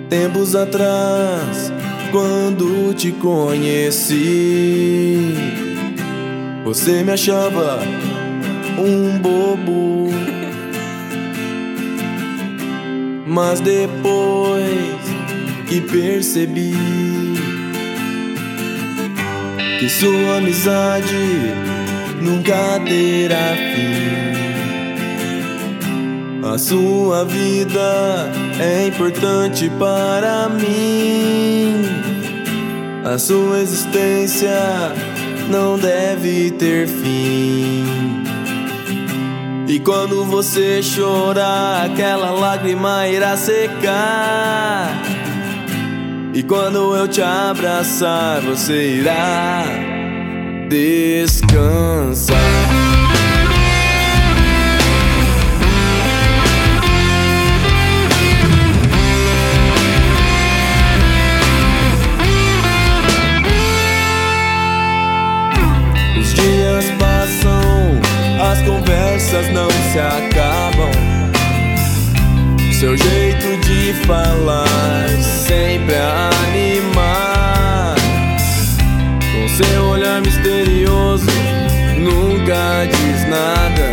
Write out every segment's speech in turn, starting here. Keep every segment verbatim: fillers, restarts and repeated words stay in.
Tempos atrás, quando te conheci, você me achava um bobo. Mas depois que percebi que sua amizade nunca terá fim, a sua vida é importante para mim, a sua existência não deve ter fim. E quando você chorar, aquela lágrima irá secar. E quando eu te abraçar, você irá descansar. Os dias passam, as conversas não se acabam. Seu jeito de falar sempre a animar, com seu olhar misterioso nunca diz nada.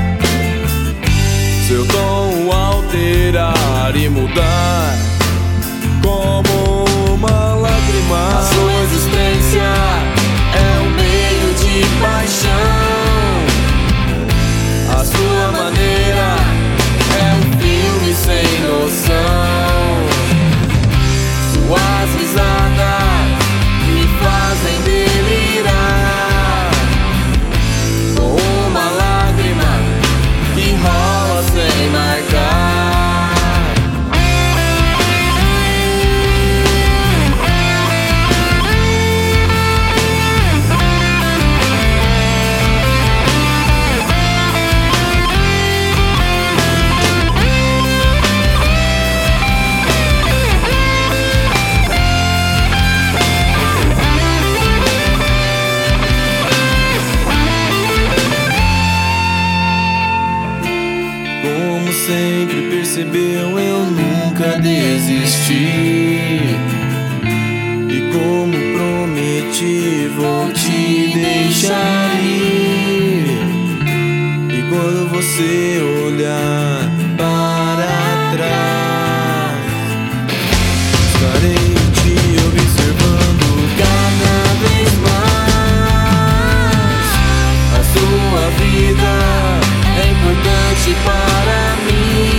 Seu tom alterar e mudar como uma lágrima. A sua existência é um meio de paixão. A sua maneira é um filme sem noção. Suas risadas me fazem delirar, com uma lágrima que rola sem marcar. Sempre percebeu, eu nunca desisti. E como prometi, vou te deixar ir. E quando você olhar para trás, estarei te observando cada vez mais. A sua vida é importante para mim.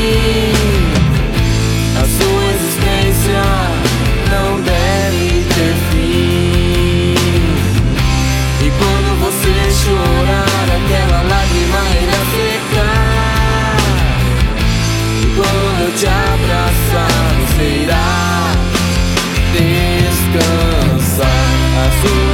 A sua existência não deve ter fim. E quando você chorar, aquela lágrima irá secar. E quando eu te abraçar, você irá descansar. A sua